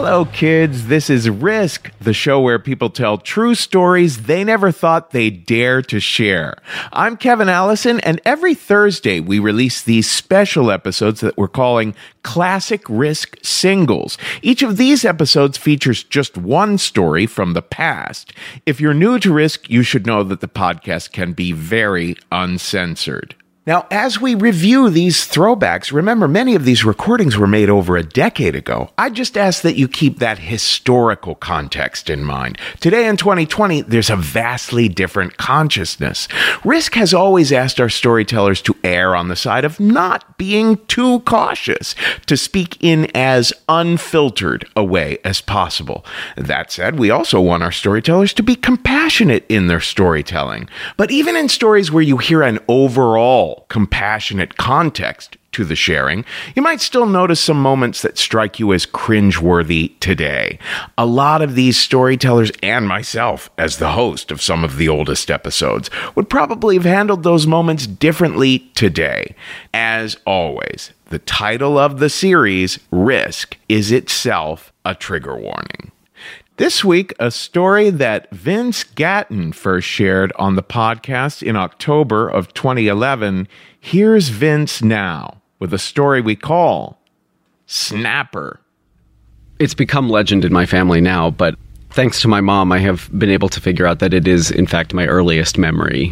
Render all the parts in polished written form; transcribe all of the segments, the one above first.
Hello, kids. This is Risk, the show where people tell true stories they never thought they'd dare to share. I'm Kevin Allison, and every Thursday we release these special episodes that we're calling Classic Risk Singles. Each of these episodes features just one story from the past. If you're new to Risk, you should know that the podcast can be very uncensored. Now, as we review these throwbacks, remember many of these recordings were made over a decade ago. I just ask that you keep that historical context in mind. Today in 2020, there's a vastly different consciousness. Risk has always asked our storytellers to err on the side of not being too cautious, to speak in as unfiltered a way as possible. That said, we also want our storytellers to be compassionate in their storytelling. But even in stories where you hear an overall compassionate context to the sharing, you might still notice some moments that strike you as cringeworthy today. A lot of these storytellers, and myself as the host of some of the oldest episodes, would probably have handled those moments differently today. As always, the title of the series, Risk, is itself a trigger warning. This week, a story that Vince Gatton first shared on the podcast in October of 2011. Here's Vince now with a story we call Snapper. It's become legend in my family now, but thanks to my mom, I have been able to figure out that it is, in fact, my earliest memory.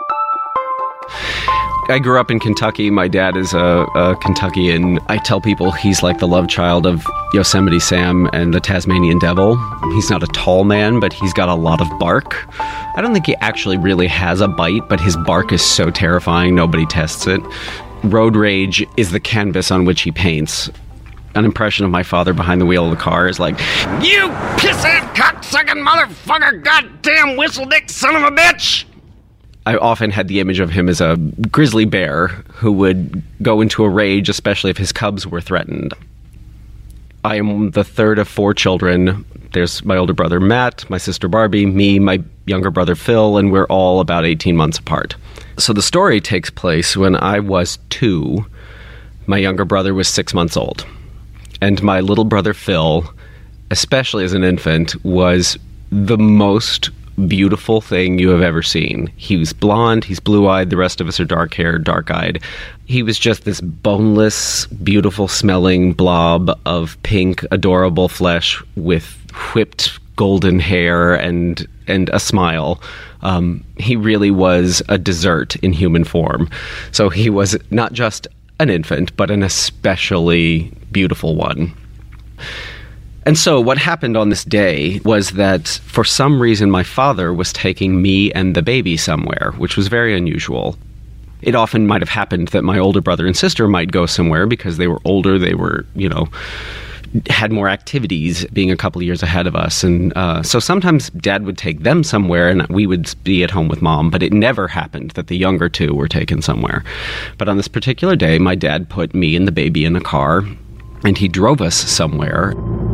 I grew up in Kentucky. My dad is a Kentuckian. I tell people he's like the love child of Yosemite Sam and the Tasmanian Devil. He's not a tall man, but he's got a lot of bark. I don't think he actually really has a bite, but his bark is so terrifying, nobody tests it. Road rage is the canvas on which he paints. An impression of my father behind the wheel of the car is like, "You piss-ass cocksucking motherfucker, goddamn whistle-dick son of a bitch!" I often had the image of him as a grizzly bear who would go into a rage, especially if his cubs were threatened. I am the third of 4 children. There's my older brother Matt, my sister Barbie, me, my younger brother Phil, and we're all about 18 months apart. So the story takes place when I was 2. My younger brother was 6 months old. And my little brother Phil, especially as an infant, was the most beautiful thing you have ever seen. He was blonde, he's blue-eyed, the rest of us are dark-haired, dark-eyed. He was just this boneless, beautiful-smelling blob of pink, adorable flesh with whipped golden hair and a smile. He really was a dessert in human form. So he was not just an infant, but an especially beautiful one. And so what happened on this day was that for some reason my father was taking me and the baby somewhere, which was very unusual. It often might have happened that my older brother and sister might go somewhere because they were older, they were, had more activities being a couple of years ahead of us. And so sometimes Dad would take them somewhere and we would be at home with Mom, but it never happened that the younger two were taken somewhere. But on this particular day, my dad put me and the baby in a car and he drove us somewhere.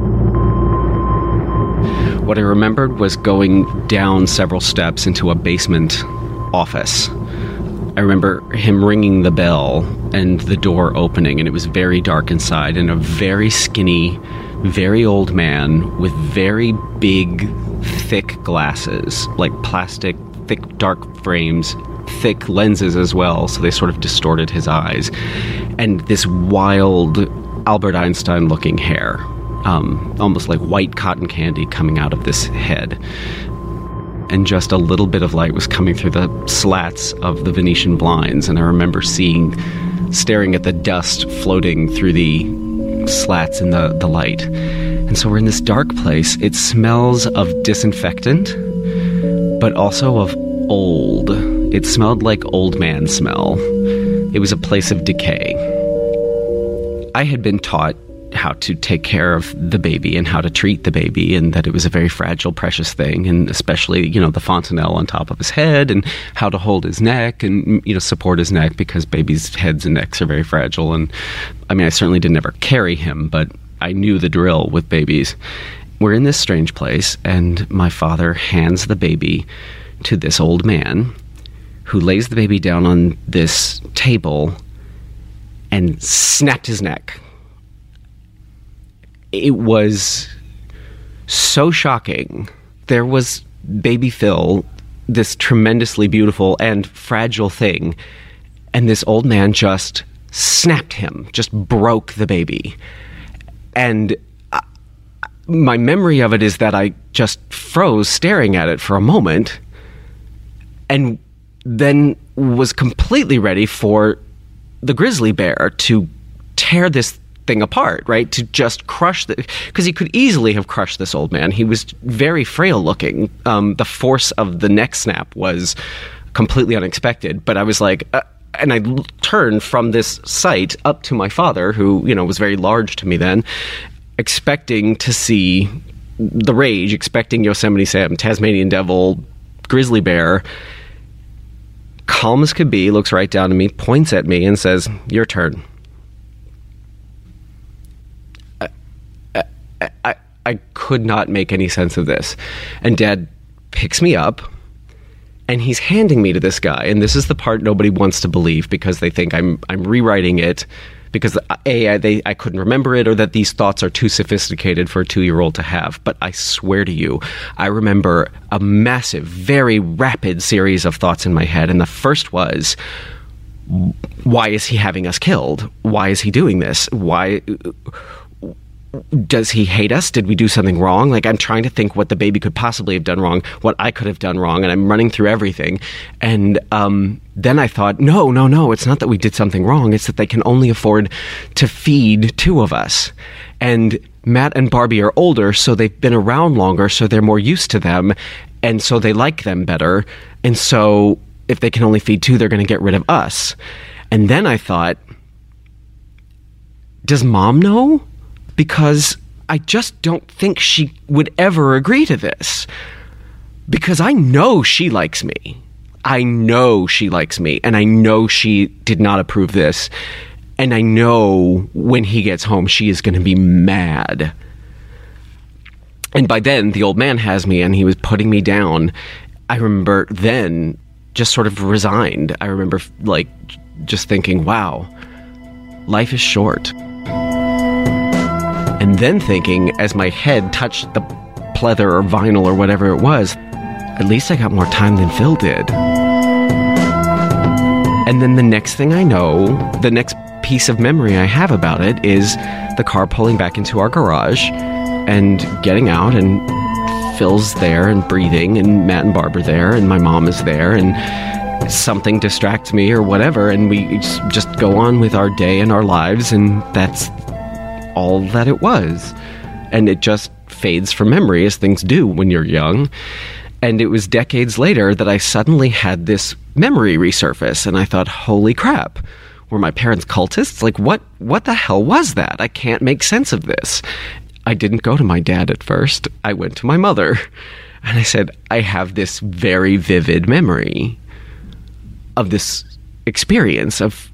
What I remembered was going down several steps into a basement office. I remember him ringing the bell and the door opening, and it was very dark inside, and a very skinny, very old man with very big, thick glasses, like plastic, thick, dark frames, thick lenses as well, so they sort of distorted his eyes, and this wild Albert Einstein-looking hair. Almost like white cotton candy coming out of this head. And just a little bit of light was coming through the slats of the Venetian blinds, and I remember staring at the dust floating through the slats in the light. And so we're in this dark place. It smells of disinfectant, but also of old. It smelled like old man smell. It was a place of decay. I had been taught how to take care of the baby and how to treat the baby, and that it was a very fragile, precious thing, and especially, the fontanelle on top of his head, and how to hold his neck and, support his neck, because babies' heads and necks are very fragile. And I certainly didn't ever carry him, but I knew the drill with babies. We're in this strange place, and my father hands the baby to this old man, who lays the baby down on this table and snapped his neck. It was so shocking. There was baby Phil, this tremendously beautiful and fragile thing, and this old man just snapped him, just broke the baby. And my memory of it is that I just froze staring at it for a moment, and then was completely ready for the grizzly bear to tear this thing apart, right? To just crush because he could easily have crushed this old man. He was very frail looking. The force of the neck snap was completely unexpected, but I was like, and I turned from this sight up to my father, who, you know, was very large to me then, expecting to see the rage, expecting Yosemite Sam, Tasmanian Devil, grizzly bear. Calm as could be, looks right down at me, points at me, and says, "Your turn." I could not make any sense of this. And Dad picks me up, and he's handing me to this guy. And this is the part nobody wants to believe, because they think I'm rewriting it because I couldn't remember it, or that these thoughts are too sophisticated for a 2-year-old to have. But I swear to you, I remember a massive, very rapid series of thoughts in my head. And the first was, why is he having us killed? Why is he doing this? Why does he hate us? Did we do something wrong? Like, I'm trying to think what the baby could possibly have done wrong, what I could have done wrong, and I'm running through everything. And then I thought, no, it's not that we did something wrong. It's that they can only afford to feed 2 of us. And Matt and Barbie are older, so they've been around longer, so they're more used to them, and so they like them better. And so if they can only feed 2, they're going to get rid of us. And then I thought, does Mom know? Because I just don't think she would ever agree to this. Because I know she likes me. I know she likes me. And I know she did not approve this. And I know when he gets home, she is going to be mad. And by then, the old man has me, and he was putting me down. I remember then just sort of resigned. I remember, like, just thinking, wow, life is short. And then thinking, as my head touched the pleather or vinyl or whatever it was, at least I got more time than Phil did. And then the next thing I know, the next piece of memory I have about it is the car pulling back into our garage and getting out, and Phil's there and breathing, and Matt and Barb are there, and my mom is there, and something distracts me or whatever, and we just go on with our day and our lives, and that's all that it was. And it just fades from memory, as things do when you're young. And it was decades later that I suddenly had this memory resurface, and I thought, holy crap, were my parents cultists? Like, what the hell was that? I can't make sense of this. I didn't go to my dad at first. I went to my mother, and I said, I have this very vivid memory of this experience of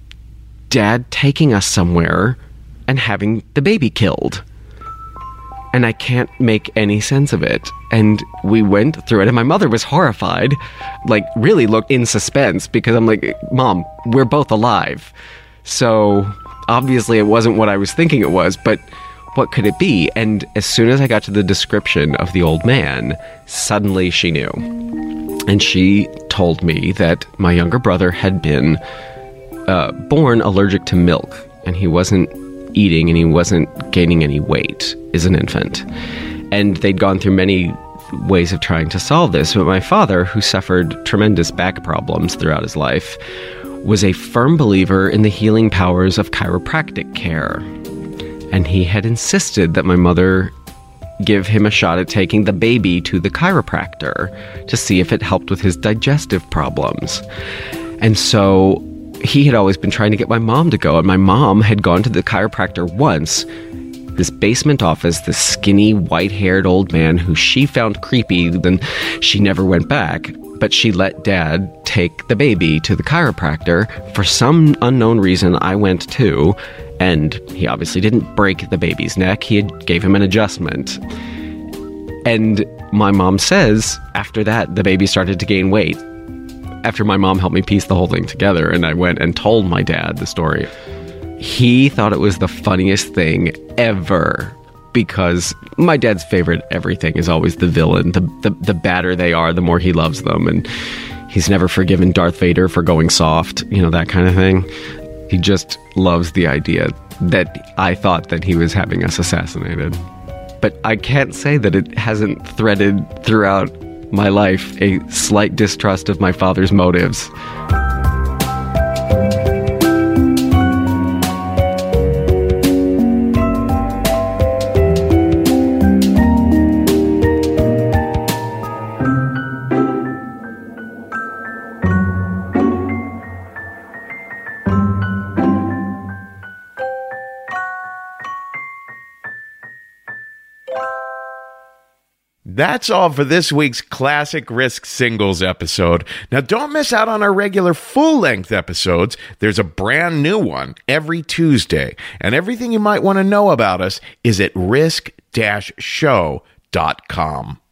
Dad taking us somewhere and having the baby killed. And I can't make any sense of it. And we went through it, and my mother was horrified, like really looked in suspense, because I'm like, Mom, we're both alive. So obviously it wasn't what I was thinking it was, but what could it be? And as soon as I got to the description of the old man, suddenly she knew. And she told me that my younger brother had been born allergic to milk, and he wasn't eating and he wasn't gaining any weight as an infant. And they'd gone through many ways of trying to solve this, but my father, who suffered tremendous back problems throughout his life, was a firm believer in the healing powers of chiropractic care. And he had insisted that my mother give him a shot at taking the baby to the chiropractor to see if it helped with his digestive problems. And so he had always been trying to get my mom to go, and my mom had gone to the chiropractor once, this basement office, this skinny, white-haired old man who she found creepy, then she never went back, but she let Dad take the baby to the chiropractor. For some unknown reason, I went too, and he obviously didn't break the baby's neck, he gave him an adjustment. And my mom says, after that, the baby started to gain weight. After my mom helped me piece the whole thing together, and I went and told my dad the story, he thought it was the funniest thing ever, because my dad's favorite everything is always the villain. The badder they are, the more he loves them. And he's never forgiven Darth Vader for going soft, that kind of thing. He just loves the idea that I thought that he was having us assassinated. But I can't say that it hasn't threaded throughout my life a slight distrust of my father's motives. That's all for this week's Classic Risk Singles episode. Now, don't miss out on our regular full-length episodes. There's a brand new one every Tuesday, and everything you might want to know about us is at risk-show.com.